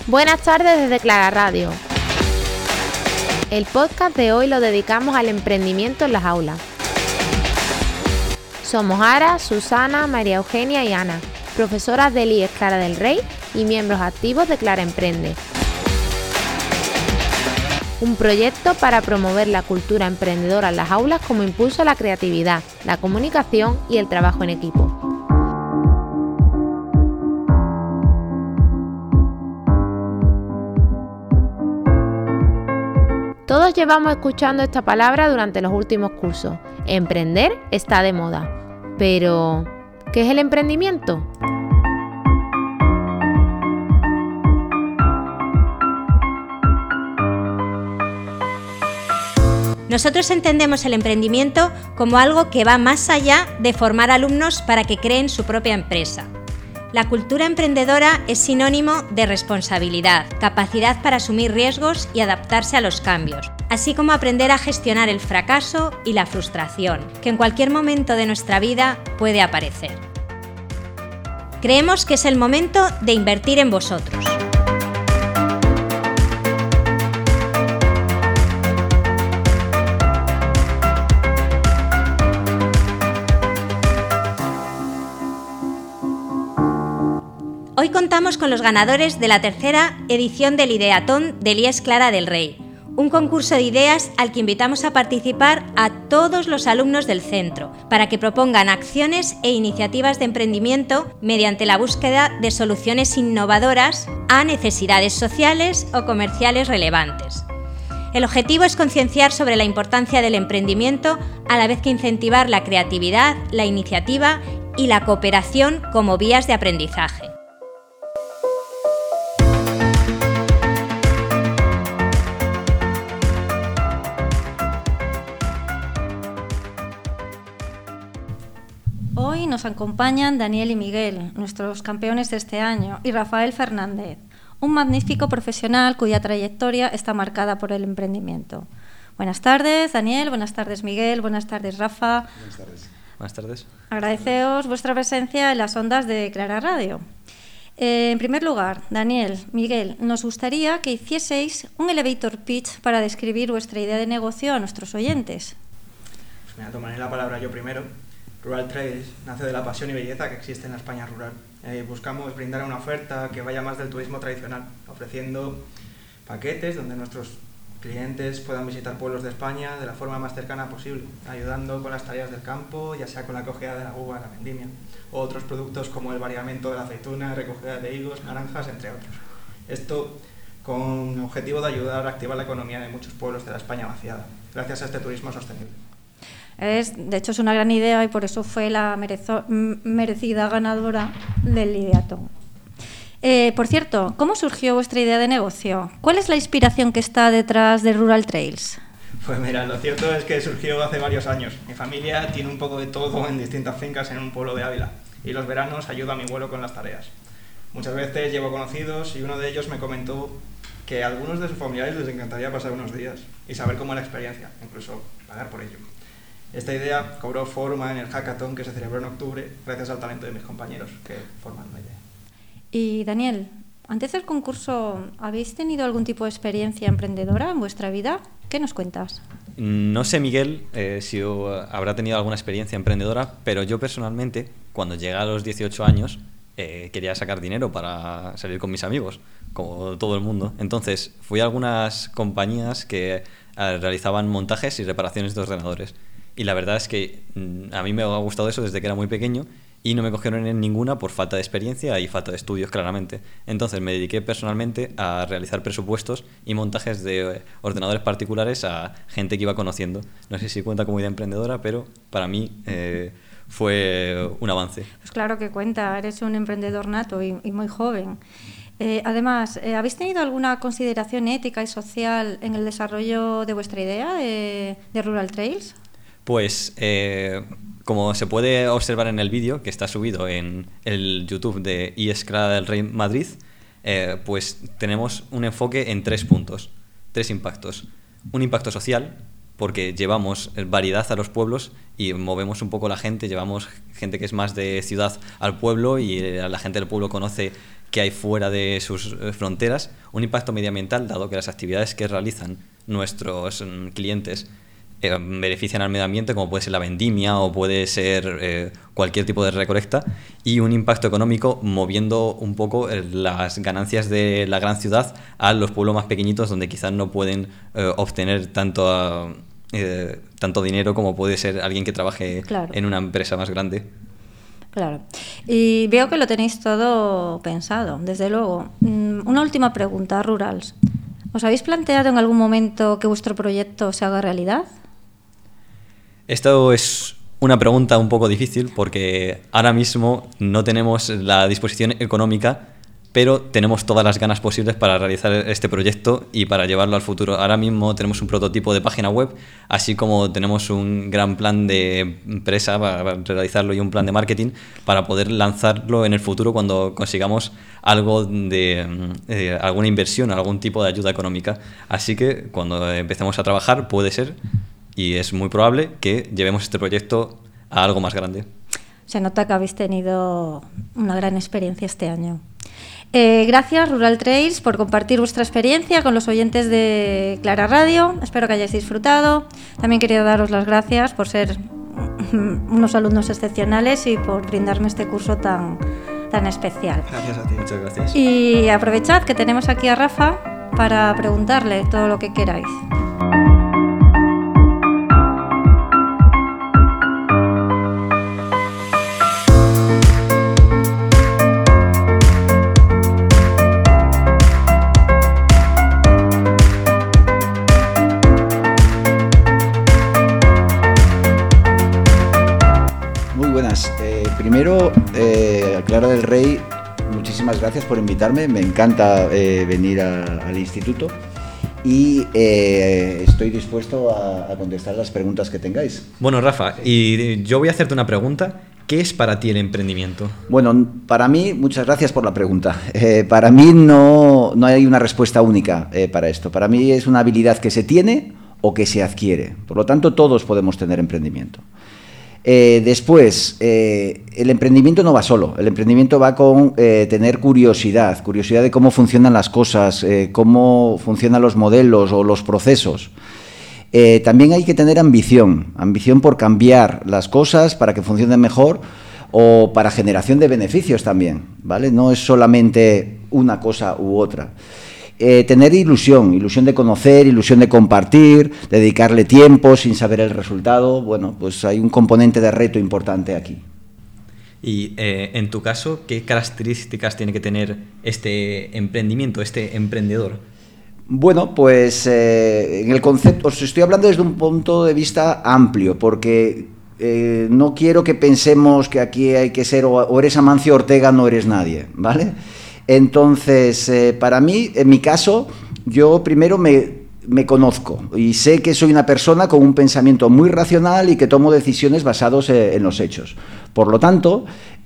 Buenas tardes desde Clara Radio. El podcast de hoy lo dedicamos al emprendimiento en las aulas. Somos Ara, Susana, María Eugenia y Ana, profesoras del IES Clara del Rey y miembros activos de Clara Emprende. Un proyecto para promover la cultura emprendedora en las aulas como impulso a la creatividad, la comunicación y el trabajo en equipo. Todos llevamos escuchando esta palabra durante los últimos cursos. Emprender está de moda. Pero, ¿qué es el emprendimiento? Nosotros entendemos el emprendimiento como algo que va más allá de formar alumnos para que creen su propia empresa. La cultura emprendedora es sinónimo de responsabilidad, capacidad para asumir riesgos y adaptarse a los cambios, así como aprender a gestionar el fracaso y la frustración, que en cualquier momento de nuestra vida puede aparecer. Creemos que es el momento de invertir en vosotros. Hoy contamos con los ganadores de la tercera edición del Ideatón del IES Clara del Rey, un concurso de ideas al que invitamos a participar a todos los alumnos del centro, para que propongan acciones e iniciativas de emprendimiento mediante la búsqueda de soluciones innovadoras a necesidades sociales o comerciales relevantes. El objetivo es concienciar sobre la importancia del emprendimiento, a la vez que incentivar la creatividad, la iniciativa y la cooperación como vías de aprendizaje. Hoy nos acompañan Daniel y Miguel, nuestros campeones de este año, y Rafael Fernández, un magnífico profesional cuya trayectoria está marcada por el emprendimiento. Buenas tardes, Daniel, buenas tardes, Miguel, buenas tardes, Rafa. Buenas tardes. Buenas tardes. Agradeceos vuestra presencia en las ondas de Clara Radio. En primer lugar, Daniel, Miguel, nos gustaría que hicieseis un elevator pitch para describir vuestra idea de negocio a nuestros oyentes. Pues mira, tomaré la palabra yo primero. Rural Trails nace de la pasión y belleza que existe en la España rural. Buscamos brindar una oferta que vaya más del turismo tradicional, ofreciendo paquetes donde nuestros clientes puedan visitar pueblos de España de la forma más cercana posible, ayudando con las tareas del campo, ya sea con la cogida de la uva, la vendimia, o otros productos como el variamiento de la aceituna, recogida de higos, naranjas, entre otros. Esto con el objetivo de ayudar a activar la economía de muchos pueblos de la España vaciada, gracias a este turismo sostenible. De hecho, es una gran idea y por eso fue la merecida ganadora del Ideatón. Por cierto, ¿cómo surgió vuestra idea de negocio? ¿Cuál es la inspiración que está detrás de Rural Trails? Pues mira, lo cierto es que surgió hace varios años. Mi familia tiene un poco de todo en distintas fincas en un pueblo de Ávila y los veranos ayuda a mi abuelo con las tareas. Muchas veces llevo conocidos y uno de ellos me comentó que a algunos de sus familiares les encantaría pasar unos días y saber cómo es la experiencia, incluso pagar por ello. Esta idea cobró forma en el hackathon que se celebró en octubre gracias al talento de mis compañeros que forman la idea. Y Daniel, antes del concurso, ¿habéis tenido algún tipo de experiencia emprendedora en vuestra vida? ¿Qué nos cuentas? No sé, Miguel, si habrá tenido alguna experiencia emprendedora, pero yo personalmente, cuando llegué a los 18 años, quería sacar dinero para salir con mis amigos, como todo el mundo. Entonces, fui a algunas compañías que realizaban montajes y reparaciones de ordenadores. Y la verdad es que a mí me ha gustado eso desde que era muy pequeño y no me cogieron en ninguna por falta de experiencia y falta de estudios, claramente. Entonces me dediqué personalmente a realizar presupuestos y montajes de ordenadores particulares a gente que iba conociendo. No sé si cuenta como idea emprendedora, pero para mí fue un avance. Pues claro que cuenta, eres un emprendedor nato y muy joven. Además, ¿habéis tenido alguna consideración ética y social en el desarrollo de vuestra idea de Rural Trails? Pues como se puede observar en el vídeo que está subido en el YouTube de IES Clara del Rey Madrid, pues tenemos un enfoque en 3 puntos, 3 impactos. Un impacto social, porque llevamos variedad a los pueblos y movemos un poco la gente, llevamos gente que es más de ciudad al pueblo y la gente del pueblo conoce qué hay fuera de sus fronteras. Un impacto medioambiental, dado que las actividades que realizan nuestros clientes benefician al medio ambiente, como puede ser la vendimia o puede ser cualquier tipo de recolecta, y un impacto económico moviendo un poco las ganancias de la gran ciudad a los pueblos más pequeñitos donde quizás no pueden obtener tanto dinero como puede ser alguien que trabaje en una empresa más grande. Claro. Y veo que lo tenéis todo pensado, desde luego. Una última pregunta, Rurals. ¿Os habéis planteado en algún momento que vuestro proyecto se haga realidad? Esto es una pregunta un poco difícil porque ahora mismo no tenemos la disposición económica, pero tenemos todas las ganas posibles para realizar este proyecto y para llevarlo al futuro. Ahora mismo tenemos un prototipo de página web, así como tenemos un gran plan de empresa para realizarlo y un plan de marketing para poder lanzarlo en el futuro cuando consigamos algo de alguna inversión, algún tipo de ayuda económica. Así que cuando empecemos a trabajar puede ser, y es muy probable, que llevemos este proyecto a algo más grande. Se nota que habéis tenido una gran experiencia este año. Gracias, Rural Trails, por compartir vuestra experiencia con los oyentes de Clara Radio. Espero que hayáis disfrutado. También quería daros las gracias por ser unos alumnos excepcionales y por brindarme este curso tan especial. Gracias a ti. Muchas gracias. Y aprovechad que tenemos aquí a Rafa para preguntarle todo lo que queráis. Primero, Clara del Rey, muchísimas gracias por invitarme. Me encanta venir al instituto y estoy dispuesto a contestar las preguntas que tengáis. Bueno, Rafa, y yo voy a hacerte una pregunta. ¿Qué es para ti el emprendimiento? Bueno, para mí, muchas gracias por la pregunta. Para mí no hay una respuesta única para esto. Para mí es una habilidad que se tiene o que se adquiere. Por lo tanto, todos podemos tener emprendimiento. Después, el emprendimiento no va solo, el emprendimiento va con tener curiosidad de cómo funcionan las cosas, cómo funcionan los modelos o los procesos. También hay que tener ambición por cambiar las cosas para que funcionen mejor o para generación de beneficios también, ¿vale? No es solamente una cosa u otra. Tener ilusión de conocer, ilusión de compartir, dedicarle tiempo sin saber el resultado. Bueno, pues hay un componente de reto importante aquí. Y en tu caso, ¿qué características tiene que tener este emprendimiento, este emprendedor? Bueno, pues en el concepto, os estoy hablando desde un punto de vista amplio, porque no quiero que pensemos que aquí hay que ser o eres Amancio Ortega o no eres nadie, ¿vale? Entonces, para mí, en mi caso, yo primero me conozco y sé que soy una persona con un pensamiento muy racional y que tomo decisiones basadas en los hechos. Por lo tanto,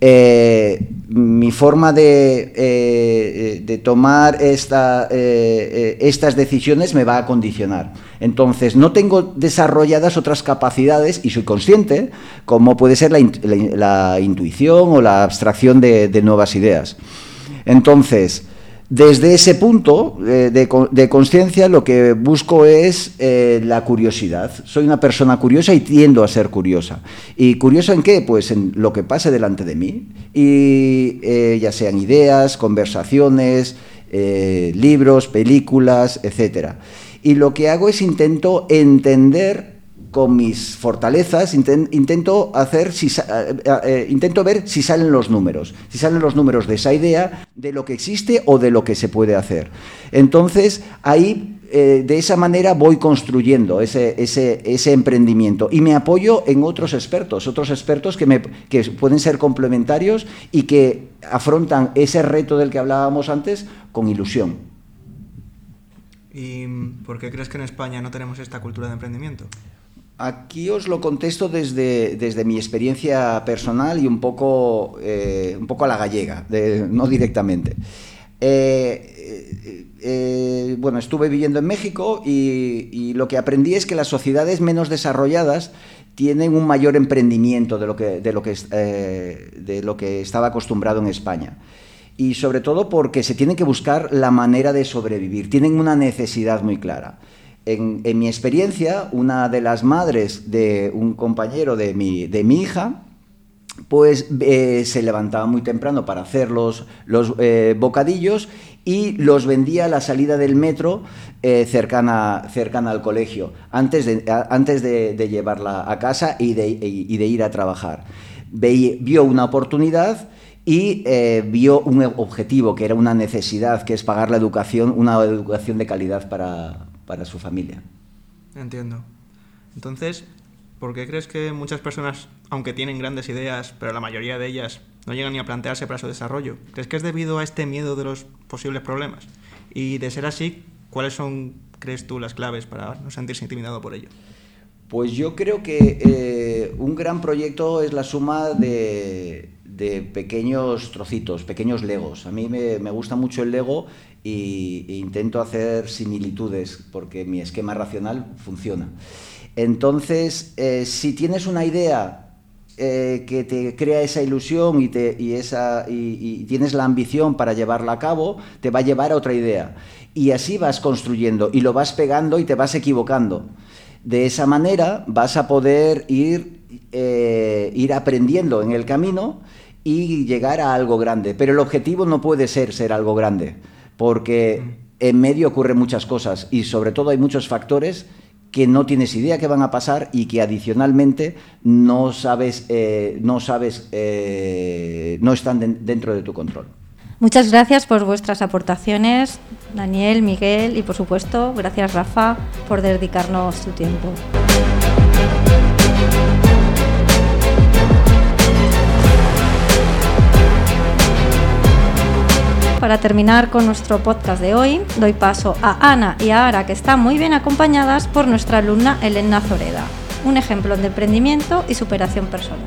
mi forma de tomar estas decisiones me va a condicionar. Entonces, no tengo desarrolladas otras capacidades y soy consciente, como puede ser la intuición o la abstracción de nuevas ideas. Entonces, desde ese punto de conciencia, lo que busco es la curiosidad. Soy una persona curiosa y tiendo a ser curiosa. ¿Y curiosa en qué? Pues en lo que pase delante de mí. Y ya sean ideas, conversaciones, libros, películas, etc. Y lo que hago es intento entender con mis fortalezas, intento ver si salen los números de esa idea, de lo que existe o de lo que se puede hacer. Entonces, ahí, de esa manera voy construyendo ese emprendimiento y me apoyo en otros expertos que pueden ser complementarios y que afrontan ese reto del que hablábamos antes con ilusión. ¿Y por qué crees que en España no tenemos esta cultura de emprendimiento? Aquí os lo contesto desde mi experiencia personal y un poco a la gallega, no directamente. Bueno, estuve viviendo en México y lo que aprendí es que las sociedades menos desarrolladas tienen un mayor emprendimiento de lo que estaba acostumbrado en España. Y sobre todo porque se tienen que buscar la manera de sobrevivir, tienen una necesidad muy clara. En mi experiencia, una de las madres de un compañero de mi hija, pues se levantaba muy temprano para hacer los bocadillos y los vendía a la salida del metro cercana al colegio, antes de llevarla a casa y de ir a trabajar. Vio una oportunidad y vio un objetivo, que era una necesidad, que es pagar una educación de calidad para su familia. Entiendo. Entonces, ¿por qué crees que muchas personas, aunque tienen grandes ideas, pero la mayoría de ellas no llegan ni a plantearse para su desarrollo? ¿Crees que es debido a este miedo de los posibles problemas? Y de ser así, ¿cuáles son, crees tú, las claves para no sentirse intimidado por ello? Pues yo creo que un gran proyecto es la suma de pequeños trocitos, pequeños legos. A mí me gusta mucho el lego e intento hacer similitudes porque mi esquema racional funciona. Entonces, si tienes una idea que te crea esa ilusión y tienes la ambición para llevarla a cabo, te va a llevar a otra idea. Y así vas construyendo y lo vas pegando y te vas equivocando. De esa manera vas a poder ir aprendiendo en el camino y llegar a algo grande. Pero el objetivo no puede ser algo grande, porque en medio ocurren muchas cosas y sobre todo hay muchos factores que no tienes idea que van a pasar y que adicionalmente no están dentro de tu control. Muchas gracias por vuestras aportaciones, Daniel, Miguel, y por supuesto, gracias Rafa por dedicarnos tu tiempo. Para terminar con nuestro podcast de hoy, doy paso a Ana y a Ara, que están muy bien acompañadas por nuestra alumna Elena Zoreda, un ejemplo de emprendimiento y superación personal.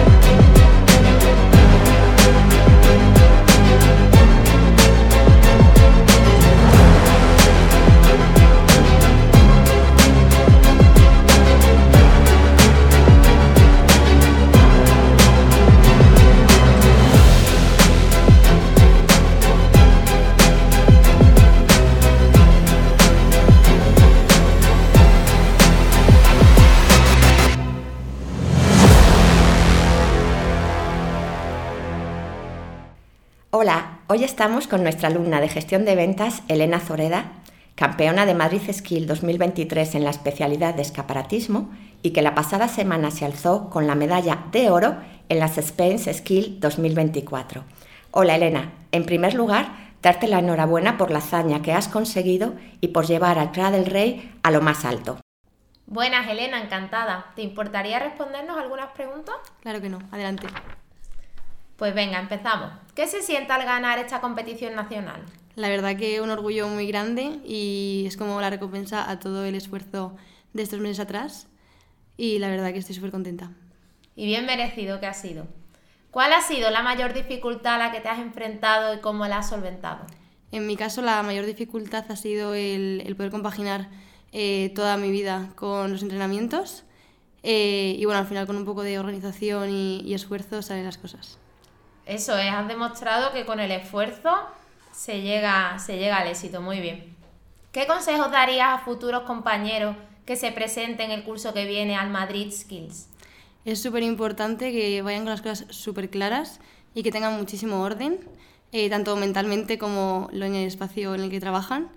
Hola, hoy estamos con nuestra alumna de gestión de ventas, Elena Zoreda, campeona de Madrid Skill 2023 en la especialidad de escaparatismo y que la pasada semana se alzó con la medalla de oro en las Space Skill 2024. Hola Elena, en primer lugar, darte la enhorabuena por la hazaña que has conseguido y por llevar al CRA del Rey a lo más alto. Buenas Elena, encantada. ¿Te importaría respondernos algunas preguntas? Claro que no, adelante. Pues venga, empezamos. ¿Qué se siente al ganar esta competición nacional? La verdad que un orgullo muy grande y es como la recompensa a todo el esfuerzo de estos meses atrás y la verdad que estoy súper contenta. Y bien merecido que ha sido. ¿Cuál ha sido la mayor dificultad a la que te has enfrentado y cómo la has solventado? En mi caso la mayor dificultad ha sido el poder compaginar toda mi vida con los entrenamientos y bueno, al final con un poco de organización y esfuerzo salen las cosas. Eso es, has demostrado que con el esfuerzo se llega al éxito, muy bien. ¿Qué consejos darías a futuros compañeros que se presenten el curso que viene al Madrid Skills? Es súper importante que vayan con las cosas súper claras y que tengan muchísimo orden, tanto mentalmente como en el espacio en el que trabajan.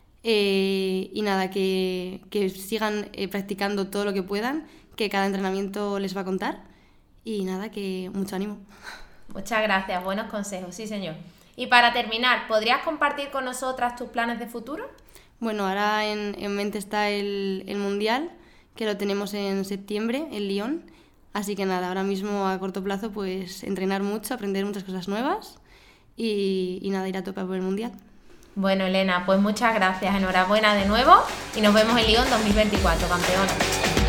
Y nada, que sigan practicando todo lo que puedan, que cada entrenamiento les va a contar. Y nada, que mucho ánimo. Muchas gracias, buenos consejos, sí señor. Y para terminar, ¿podrías compartir con nosotras tus planes de futuro? Bueno, ahora en mente está el Mundial, que lo tenemos en septiembre, en Lyon. Así que nada, ahora mismo a corto plazo pues entrenar mucho, aprender muchas cosas nuevas y nada, ir a tope por el Mundial. Bueno Elena, pues muchas gracias, enhorabuena de nuevo y nos vemos en Lyon 2024, campeona.